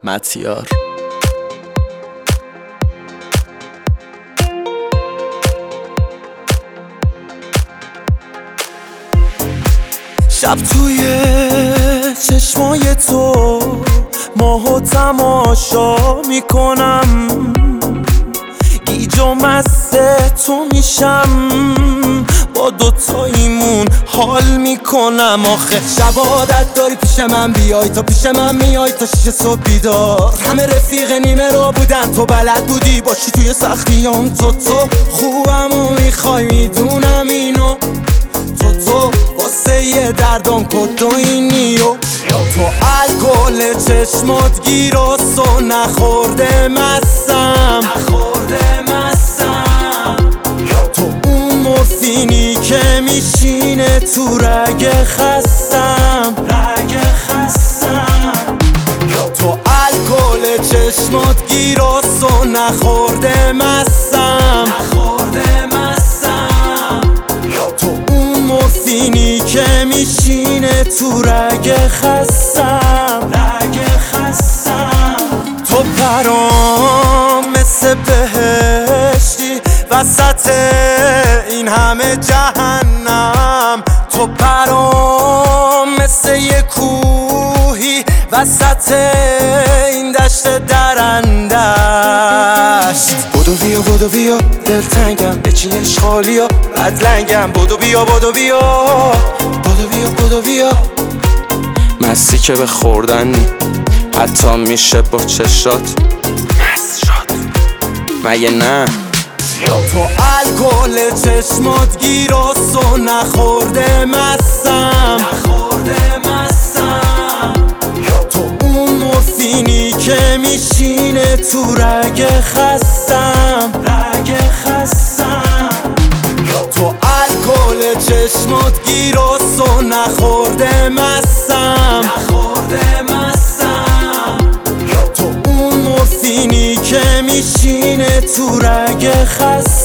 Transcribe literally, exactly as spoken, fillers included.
متیار. شب توی چشمای تو ماهو تماشا میکنم، گیج و مست تو میشم، با دوتاییمون حال میکنم. آخه شب عادت داری پیش من بیای، تا پیش من میای تا شیش صبح بیدار. همه رفیق نیمه رو بودن، تو بلد بودی باشی توی سختیام. تو تو خوبمو میخوای میدونم اینو، تو تو واسه یه دردم کدوینی و تو الکل چشمات گیراس و نخورده مستم، نخورده مستم. تو اون مورفینی که میشینه تو رگ خستم، رگ خستم. تو الکل چشمات گیراس و نخورده مستم، نخورده مستم. تو اون مورفینی که میشینه تو رگ خستم، رگ خستم. تو برام مثل بهشتی وسط این همه جهنم. تو برام مثل یه کوهی وسط این دشت درندشت. بدو بیا بدو بیا دلتنگم، بچین اشغالیا بدلنگم. بدو بیا بدو بیا بدو بیا بدو بیا. مستی که به خوردن حتی میشه با چشات مست شد مگه نه؟ تو الکل چشمات گیراس و نخورده مستم، نخورده مستم. تو اون مورفینی که میشینه تو رگ خستم، رگ خستم. تو الکل چشمات گیراس و نخورده مستم، نخورده مستم. تو اون مورفینی که میشینه تو رگ خستم.